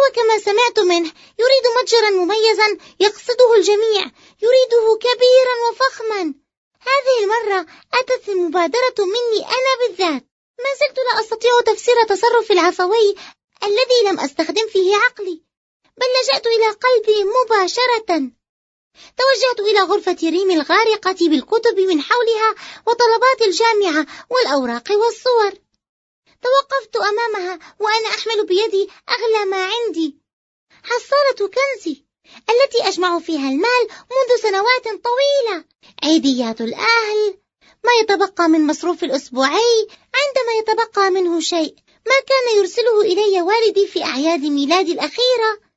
وكما سمعت منه يريد متجرا مميزا يقصده الجميع، يريده كبيرا وفخما. هذه المرة أتت المبادرة مني أنا بالذات. ما زلت لا أستطيع تفسير تصرفي العفوي الذي لم أستخدم فيه عقلي، بل لجأت إلى قلبي مباشرة. توجهت إلى غرفة ريم الغارقة بالكتب من حولها وطلبات الجامعة والأوراق والصور. توقفت أمامها وأنا أحمل بيدي أغلى ما عندي، حصالة كنزي التي أجمع فيها المال منذ سنوات طويلة، عيديات الأهل، ما يتبقى من مصروف الأسبوعي عندما يتبقى منه شيء، ما كان يرسله إلي والدي في أعياد ميلادي الأخيرة.